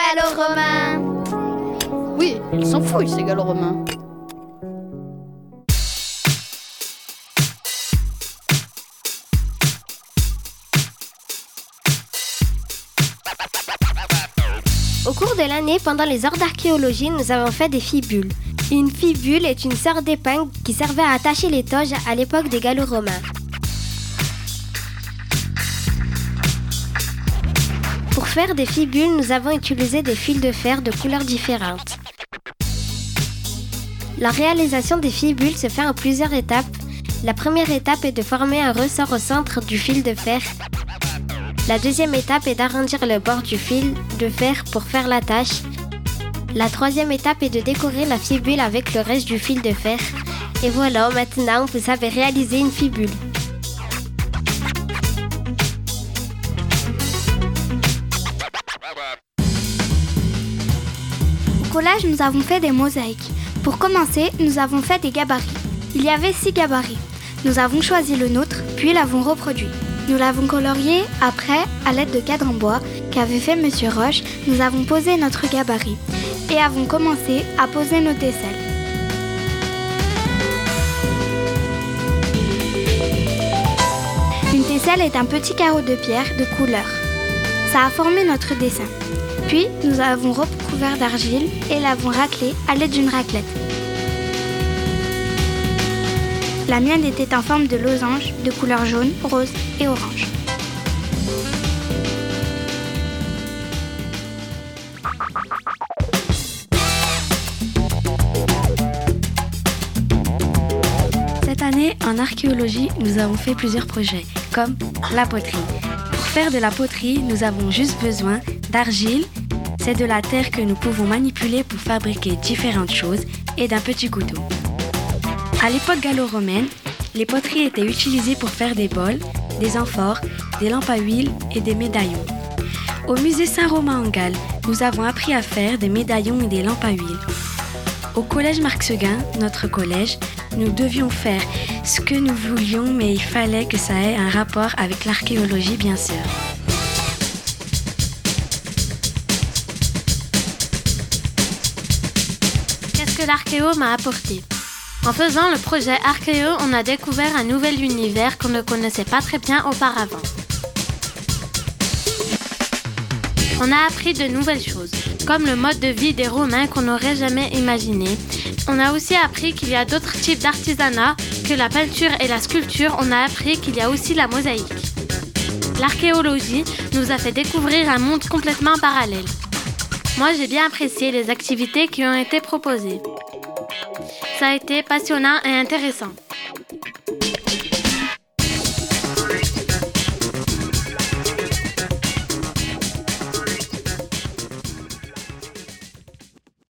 gallo-romains. Oui, ils s'en foutent, ces gallo-romains. Au cours de l'année, pendant les heures d'archéologie, nous avons fait des fibules. Une fibule est une sorte d'épingle qui servait à attacher les toges à l'époque des Gallo-romains. Pour faire des fibules, nous avons utilisé des fils de fer de couleurs différentes. La réalisation des fibules se fait en plusieurs étapes. La première étape est de former un ressort au centre du fil de fer. La deuxième étape est d'arrondir le bord du fil de fer pour faire l'attache. La troisième étape est de décorer la fibule avec le reste du fil de fer. Et voilà, maintenant vous savez réaliser une fibule. Au collège, nous avons fait des mosaïques. Pour commencer, nous avons fait des gabarits. Il y avait 6 gabarits. Nous avons choisi le nôtre, puis l'avons reproduit. Nous l'avons colorié. Après, à l'aide de cadres en bois qu'avait fait Monsieur Roche, nous avons posé notre gabarit et avons commencé à poser nos tesselles. Une tesselle est un petit carreau de pierre de couleur. Ça a formé notre dessin. Puis, nous avons recouvert d'argile et l'avons raclé à l'aide d'une raclette. La mienne était en forme de losange de couleur jaune, rose et orange. Cette année, en archéologie, nous avons fait plusieurs projets, comme la poterie. Pour faire de la poterie, nous avons juste besoin d'argile, c'est de la terre que nous pouvons manipuler pour fabriquer différentes choses, et d'un petit couteau. À l'époque gallo-romaine, les poteries étaient utilisées pour faire des bols, des amphores, des lampes à huile et des médaillons. Au musée Saint-Romain en Galles, nous avons appris à faire des médaillons et des lampes à huile. Au collège Marc-Seguin, notre collège, nous devions faire ce que nous voulions, mais il fallait que ça ait un rapport avec l'archéologie, bien sûr. Qu'est-ce que l'archéo m'a apporté ? En faisant le projet Archéo, on a découvert un nouvel univers qu'on ne connaissait pas très bien auparavant. On a appris de nouvelles choses, comme le mode de vie des Romains qu'on n'aurait jamais imaginé. On a aussi appris qu'il y a d'autres types d'artisanat que la peinture et la sculpture. On a appris qu'il y a aussi la mosaïque. L'archéologie nous a fait découvrir un monde complètement parallèle. Moi, j'ai bien apprécié les activités qui ont été proposées. Ça a été passionnant et intéressant.